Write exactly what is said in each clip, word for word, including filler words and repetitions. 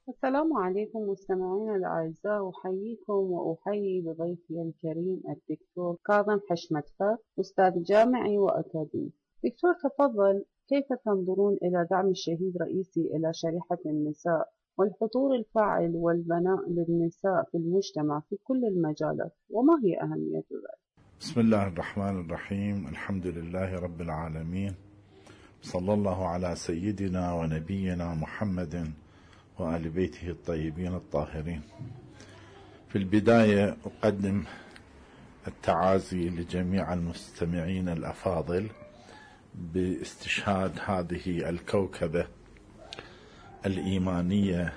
السلام عليكم مستمعينا الأعزاء، أحييكم وأحيي بضيفي الكريم الدكتور كاظم حشمتفر، أستاذ جامعي وأكاديمي. دكتور تفضل، كيف تنظرون إلى دعم الشهيد رئيسي إلى شريحة النساء والحضور الفاعل والبناء للنساء في المجتمع في كل المجالات، وما هي أهمية ذلك؟ بسم الله الرحمن الرحيم. الحمد لله رب العالمين، صلى الله على سيدنا ونبينا محمد وآل بيته الطيبين الطاهرين. في البداية أقدم التعازي لجميع المستمعين الأفاضل باستشهاد هذه الكوكبة الإيمانية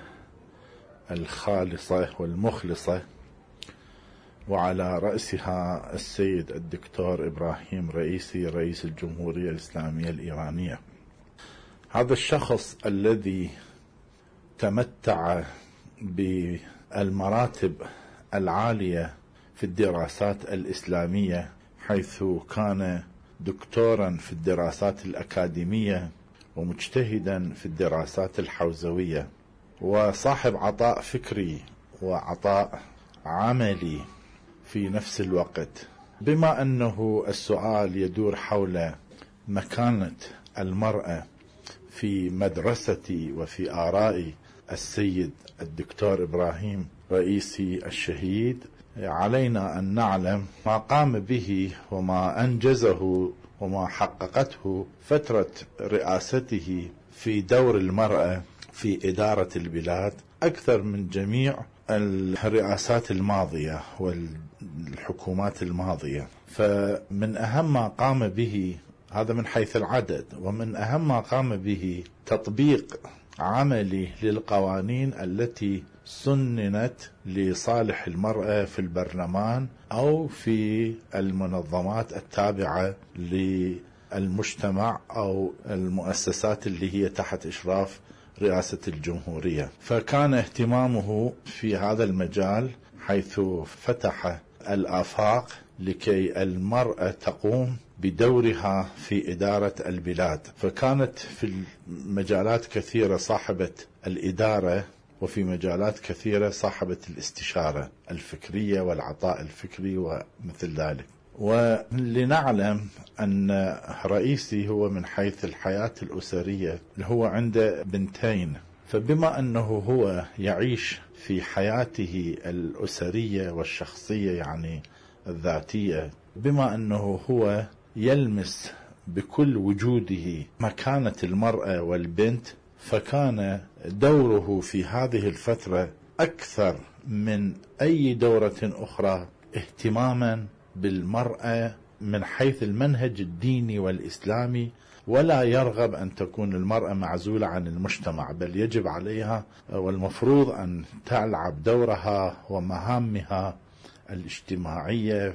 الخالصة والمخلصة، وعلى رأسها السيد الدكتور إبراهيم رئيسي رئيس الجمهورية الإسلامية الإيرانية. هذا الشخص الذي تمتع بالمراتب العالية في الدراسات الإسلامية، حيث كان دكتورا في الدراسات الأكاديمية ومجتهدا في الدراسات الحوزوية، وصاحب عطاء فكري وعطاء عملي في نفس الوقت. بما أنه السؤال يدور حول مكانة المرأة في مدرستي وفي آرائي السيد الدكتور إبراهيم رئيسي الشهيد، علينا أن نعلم ما قام به وما أنجزه وما حققته فترة رئاسته في دور المرأة في إدارة البلاد أكثر من جميع الرئاسات الماضية والحكومات الماضية. فمن أهم ما قام به، هذا من حيث العدد، ومن أهم ما قام به تطبيق عملي للقوانين التي سننت لصالح المرأة في البرلمان أو في المنظمات التابعة للمجتمع أو المؤسسات اللي هي تحت إشراف رئاسة الجمهورية. فكان اهتمامه في هذا المجال، حيث فتح الآفاق لكي المرأة تقوم بدورها في إدارة البلاد. فكانت في مجالات كثيرة صاحبة الإدارة، وفي مجالات كثيرة صاحبة الاستشارة الفكرية والعطاء الفكري ومثل ذلك. ولنعلم أن رئيسي هو من حيث الحياة الأسرية هو عنده بنتين، فبما أنه هو يعيش في حياته الأسرية والشخصية يعني الذاتية، بما أنه هو يلمس بكل وجوده مكانة المرأة والبنت، فكان دوره في هذه الفترة أكثر من أي دورة أخرى اهتماما بالمرأة من حيث المنهج الديني والإسلامي، ولا يرغب أن تكون المرأة معزولة عن المجتمع، بل يجب عليها والمفروض أن تلعب دورها ومهامها الاجتماعية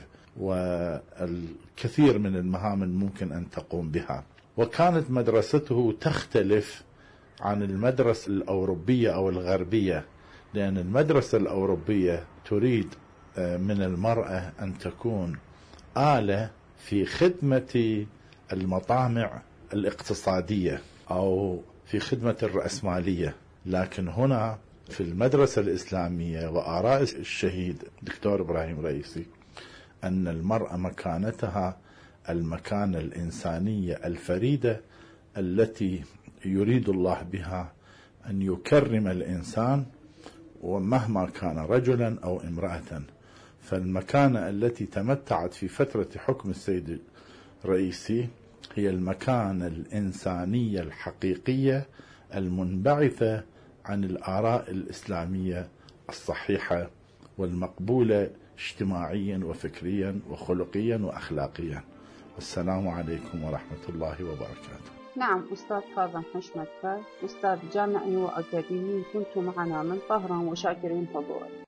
والكثير من المهام الممكن أن تقوم بها. وكانت مدرسته تختلف عن المدرسة الأوروبية أو الغربية، لأن المدرسة الأوروبية تريد من المرأة أن تكون آلة في خدمة المطامع الاقتصادية أو في خدمة الرأسمالية. لكن هنا في المدرسة الإسلامية وآراء الشهيد دكتور إبراهيم رئيسي أن المرأة مكانتها المكانة الإنسانية الفريدة التي يريد الله بها أن يكرم الإنسان ومهما كان رجلا أو امرأة. فالمكانة التي تمتعت في فترة حكم السيد الرئيسي هي المكانة الإنسانية الحقيقية المنبعثة عن الآراء الإسلامية الصحيحة والمقبولة اجتماعيا وفكريا وخلقيا وأخلاقيا. والسلام عليكم ورحمة الله وبركاته. نعم، أستاذ كاظم حشمتفر، أستاذ جامعي وأكاديمي، كنت معنا من طهران وشاكرين حضورك.